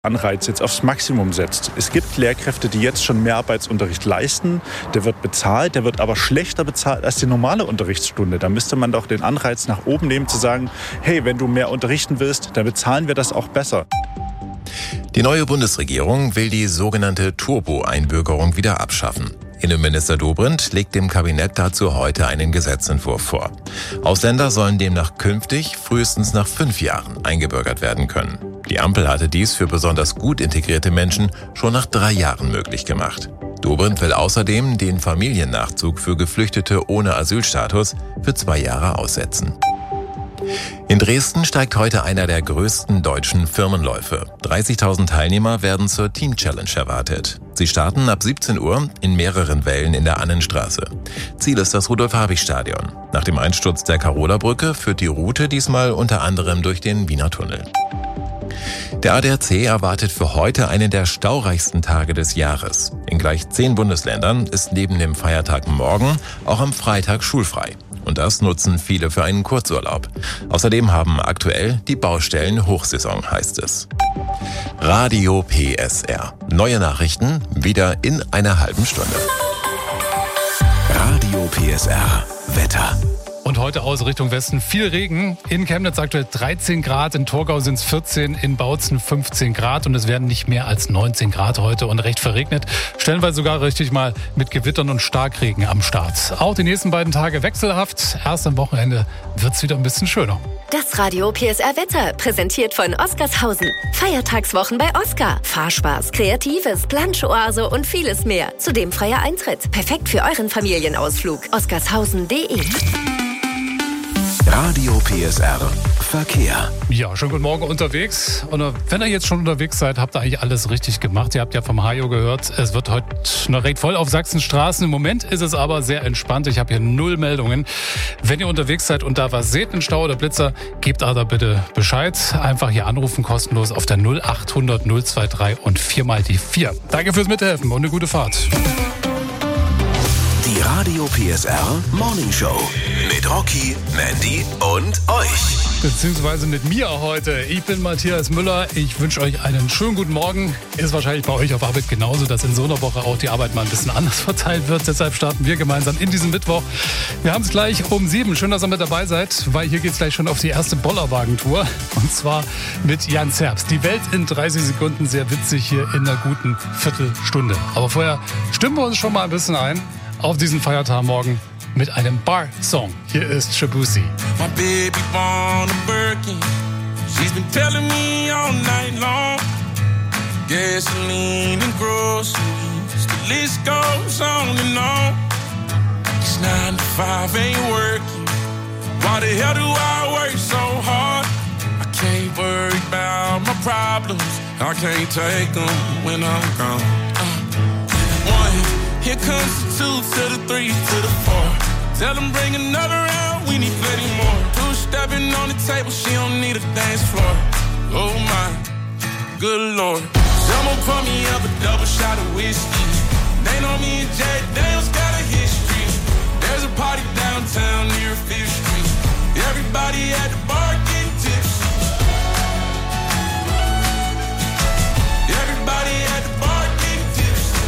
Anreiz jetzt aufs Maximum setzt. Es gibt Lehrkräfte, die jetzt schon Mehrarbeitsunterricht leisten. Der wird bezahlt, der wird aber schlechter bezahlt als die normale Unterrichtsstunde. Da müsste man doch den Anreiz nach oben nehmen, zu sagen, hey, wenn du mehr unterrichten willst, dann bezahlen wir das auch besser. Die neue Bundesregierung will die sogenannte Turbo-Einbürgerung wieder abschaffen. Innenminister Dobrindt legt dem Kabinett dazu heute einen Gesetzentwurf vor. Ausländer sollen demnach künftig frühestens nach 5 Jahren eingebürgert werden können. Die Ampel hatte dies für besonders gut integrierte Menschen schon nach 3 Jahren möglich gemacht. Dobrindt will außerdem den Familiennachzug für Geflüchtete ohne Asylstatus für 2 Jahre aussetzen. In Dresden steigt heute einer der größten deutschen Firmenläufe. 30.000 Teilnehmer werden zur Team Challenge erwartet. Sie starten ab 17 Uhr in mehreren Wellen in der Annenstraße. Ziel ist das Rudolf-Habich-Stadion. Nach dem Einsturz der Karola-Brücke führt die Route diesmal unter anderem durch den Wiener Tunnel. Der ADAC erwartet für heute einen der staureichsten Tage des Jahres. In gleich 10 Bundesländern ist neben dem Feiertag morgen auch am Freitag schulfrei. Und das nutzen viele für einen Kurzurlaub. Außerdem haben aktuell die Baustellen Hochsaison, heißt es. Radio PSR. Neue Nachrichten wieder in einer halben Stunde. Radio PSR. Wetter. Und heute aus Richtung Westen viel Regen. In Chemnitz aktuell 13 Grad, in Torgau sind es 14, in Bautzen 15 Grad und es werden nicht mehr als 19 Grad heute und recht verregnet. Stellenweise sogar richtig mal mit Gewittern und Starkregen am Start. Auch die nächsten beiden Tage wechselhaft. Erst am Wochenende wird es wieder ein bisschen schöner. Das Radio PSR Wetter, präsentiert von Oskarshausen. Feiertagswochen bei Oskar. Fahrspaß, Kreatives, Plansch-Oase und vieles mehr. Zudem freier Eintritt. Perfekt für euren Familienausflug. oskarshausen.de. Radio PSR Verkehr. Ja, schönen guten Morgen unterwegs. Und wenn ihr jetzt schon unterwegs seid, habt ihr eigentlich alles richtig gemacht. Ihr habt ja vom Hajo gehört, es wird heute noch recht voll auf Sachsens Straßen. Im Moment ist es aber sehr entspannt. Ich habe hier 0 Meldungen. Wenn ihr unterwegs seid und da was seht, einen Stau oder Blitzer, gebt aber bitte Bescheid. Einfach hier anrufen, kostenlos auf der 0800 023 und 4 mal die 4. Danke fürs Mithelfen und eine gute Fahrt. Die Radio PSR Morning Show mit Rocky, Mandy und euch. Beziehungsweise mit mir heute. Ich bin Matthias Müller. Ich wünsche euch einen schönen guten Morgen. Ist wahrscheinlich bei euch auf Arbeit genauso, dass in so einer Woche auch die Arbeit mal ein bisschen anders verteilt wird. Deshalb starten wir gemeinsam in diesem Mittwoch. Wir haben es gleich um 7. Schön, dass ihr mit dabei seid, weil hier geht es gleich schon auf die erste Bollerwagentour. Und zwar mit Jan Zerbst. Die Welt in 30 Sekunden. Sehr witzig hier in einer guten Viertelstunde. Aber vorher stimmen wir uns schon mal ein bisschen ein auf diesen Feiertagmorgen mit einem Bar-Song. Hier ist Shabusi. My baby born a Birkin. She's been telling me all night long. Gasoline and groceries. The list goes on and on. It's 9 to 5 ain't working. Why the hell do I work so hard? I can't worry about my problems. I can't take them when I'm gone. 1, here comes the 2 to the 3 to the 4. Tell them bring another round, we need plenty more. 2 stepping on the table, she don't need a dance floor. Oh my, good Lord. Someone pour me up a double shot of whiskey. They know me and Jay Daniels got a history. There's a party downtown near 5th Street. Everybody at the bar getting tipsy. Everybody at the bar getting tipsy.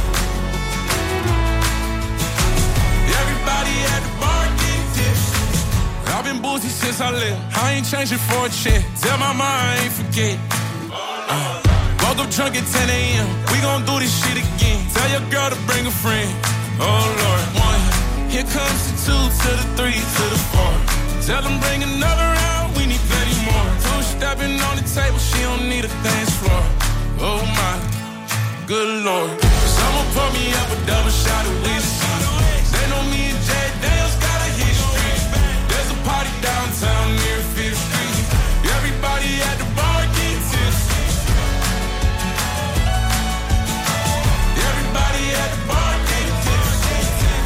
Everybody at the bar getting tipsy. I've been boozy since I left. I ain't changing for a check. Tell my mom I ain't forget. Woke up drunk at 10 a.m. We gon' do this shit again. Tell your girl to bring a friend. Oh Lord. 1, here comes the 2 to the 3 to the 4. Tell them bring another round, we need plenty more. 2 stepping on the table, she don't need a dance floor. Oh my, good Lord. Someone pour me up a double shot of whiskey. They know me and Jay Daniels got a history. There's a party downtown near 5th Street. Everybody at the bar getting tipsy. Everybody at the bar getting tipsy.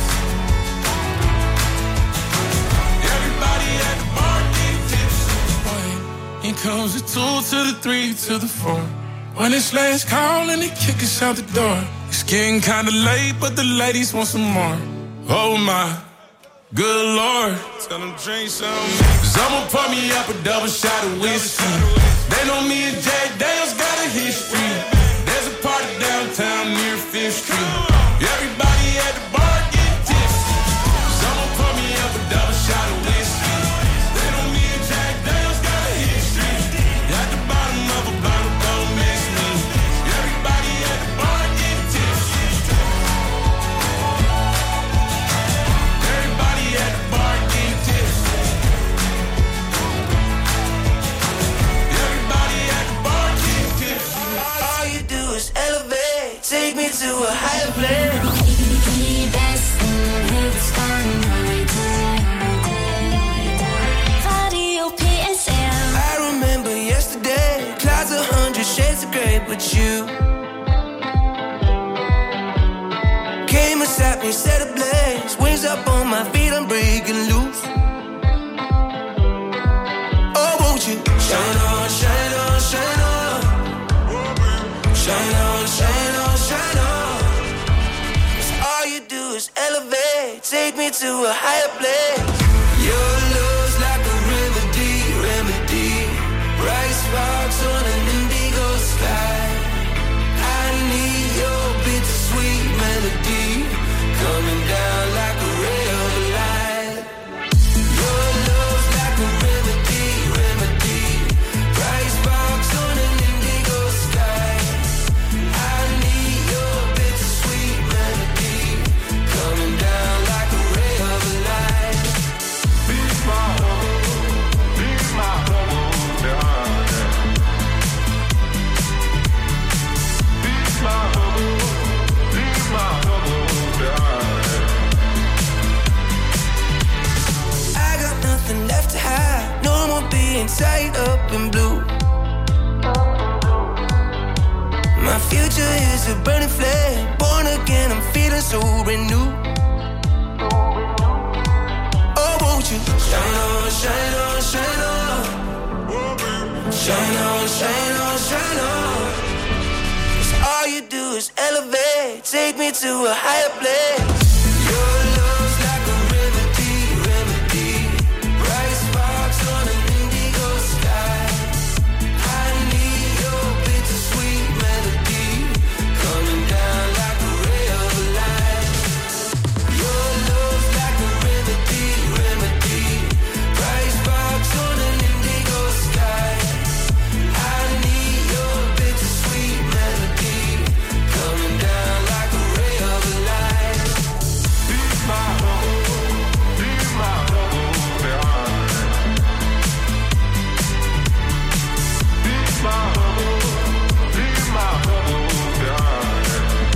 Everybody at the bar getting tipsy. Here comes the 2 to the 3 to the 4. When it's last call and they kick us out the door. It's getting kinda late, but the ladies want some more. Oh my, good Lord. Tell them drink some. Someone pour me up a double shot of whiskey. They know me and Jay Daniels got a history. There's a party downtown near Fifth Street. Everybody at the bar get tipsy. Someone pour me up a double shot of whiskey. They know me and Jack Daniels got a history. At the bottom of a bottle, don't miss me. Everybody at the bar get tipsy. Everybody at the bar get tipsy. Everybody at the bar get tipsy. All you do is elevate, take me to a higher place. I remember yesterday, clouds 100 shades of grey, but you came and sat me, set ablaze, wings up on my feet, I'm breaking loose. Oh, won't you shine on, shine on, shine on, shine on, shine on, shine on. 'Cause all you do is elevate, take me to a higher place. Your love's like a remedy, remedy. Bright sparks on an indigo sky. I need your bittersweet melody coming down like a ray of light. Your love's like a remedy, remedy. Bright sparks on an indigo sky. I need your bittersweet melody coming down like a ray of light. Be my home, yeah. Be my home, yeah. I got nothing left to hide, no more being tied up in blue. My future is a burning flame, born again, I'm feeling so renewed. Oh, won't you shine on, shine on, shine on, shine on, shine on, shine on. 'Cause all you do is elevate, take me to a higher place. Your love's like a remedy, remedy. Bright sparks on an indigo sky. I need your bittersweet melody coming down like a ray of light. Your love's like a remedy, remedy. Bright sparks on an indigo sky. I need your bittersweet melody coming down like a ray of light. Be my home, yeah. Be my home, yeah.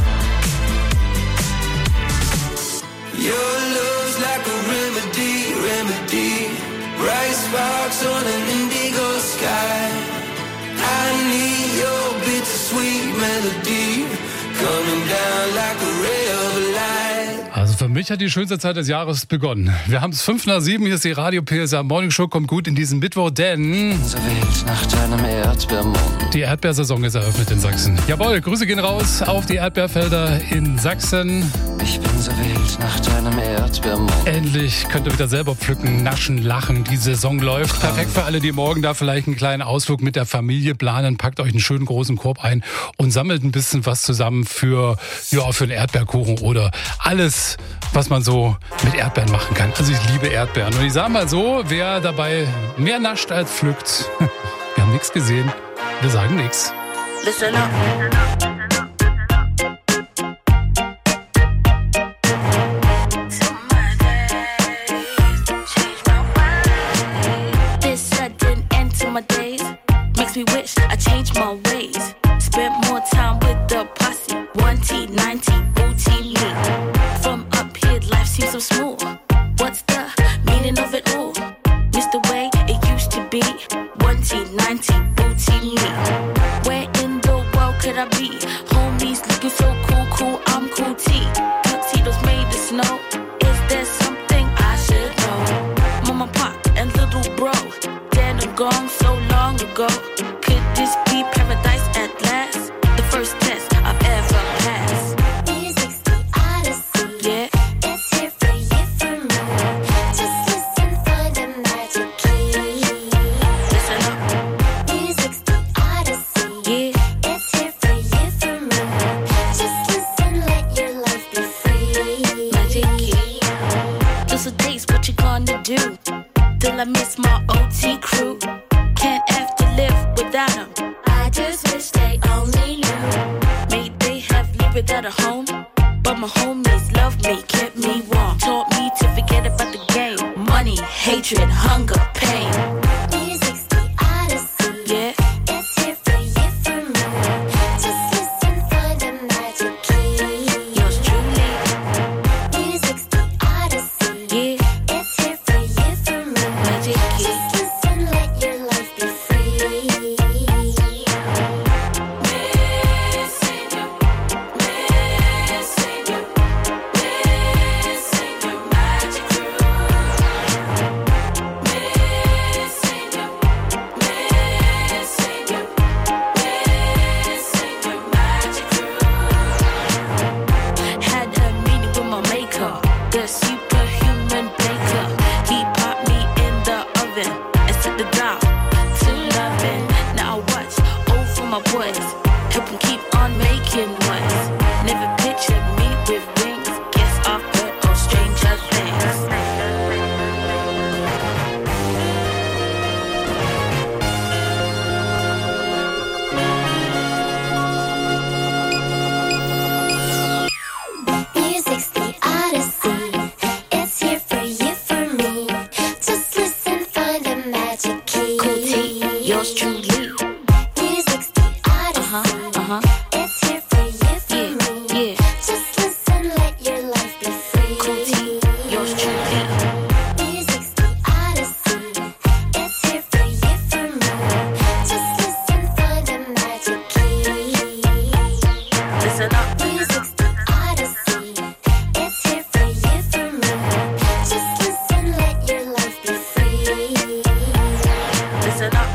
Your love's like a remedy, remedy. Bright sparks on an indigo sky. I need your bittersweet melody coming down like a ray of light. Also für mich hat die schönste Zeit des Jahres begonnen. Wir haben es 5:07, hier ist die Radio PSR Morning Show, kommt gut in diesen Mittwoch, denn So wild nach deinem Erdbeermund. die Erdbeersaison ist eröffnet in Sachsen. Jawohl, Grüße gehen raus auf die Erdbeerfelder in Sachsen. Ich bin so wild nach deinem Erdbeermund. Endlich könnt ihr wieder selber pflücken, naschen, lachen. Die Saison läuft. Perfekt für alle, die morgen da vielleicht einen kleinen Ausflug mit der Familie planen. Packt euch einen schönen großen Korb ein und sammelt ein bisschen was zusammen für einen Erdbeerkuchen oder alles, was man so mit Erdbeeren machen kann. Also ich liebe Erdbeeren. Und ich sage mal so, wer dabei mehr nascht als pflückt, wir haben nichts gesehen, wir sagen nichts. Listen up. This sudden end to my days makes me wish I changed my ways. Spent more time with the posse. 1T, 90, booty me. From up here, life seems so smooth. What's the meaning of it all? Miss the way it used to be. 1T, 90, booty me. Where in the world could I be? Homies looking so cool, I'm cool T. Tuxedos made of snow. Is there something I should know? Mama, pop, and little bro. Dead and gone so long ago. Could this be paradise at last? The first test I've ever passed. Music's the odyssey. Yeah. It's here for you, for me. Just listen for the magic key. Listen up. Music's the odyssey. Yeah. without them. I just wish they only knew. May they have lived without a home, but my homies loved me, kept me warm, taught me to forget about the game. Money, hatred, hunger, pain. Music's the odyssey. Yeah. It's here for you, for me. Just listen, find a magic key. Yours truly. Music's the odyssey. Yeah. It's here for you, for me. Magic key. Just listen, let your life be free. Missing you, missing you, missing your magic crew. Missing you, missing you, missing your magic crew. Had a meeting with my maker, the superhuman baker. He popped me in the oven and set the dial to loving. Now I watch over my boys, help them keep on making ones. Never pictured me with wings. Guess I've heard of stranger things. Music's the odyssey. It's here for you, for me. Just listen, find a magic key. Cool T, yours truly. Music's the odyssey. It's here for you, for Yeah, me. yeah. Just listen, let your life be free. Cool T, yours truly. Music's the odyssey. It's here for you, for me. Just listen, find a magic key. Listen up. Music's the odyssey. It's here for you, for me. Just listen, let your life be free. Listen up.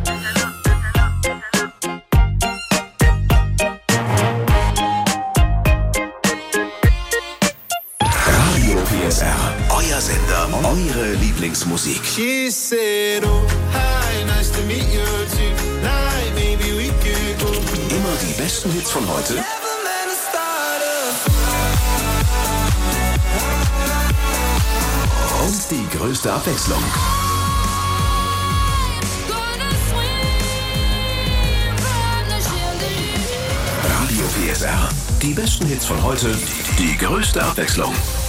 Radio PSR. Euer Sender, eure Lieblingsmusik. She said, oh, hi, nice to meet you too. Night, maybe we could go. Immer die besten Hits von heute Never meant to start a und die größte Abwechslung. Radio PSR. Die besten Hits von heute, die größte Abwechslung.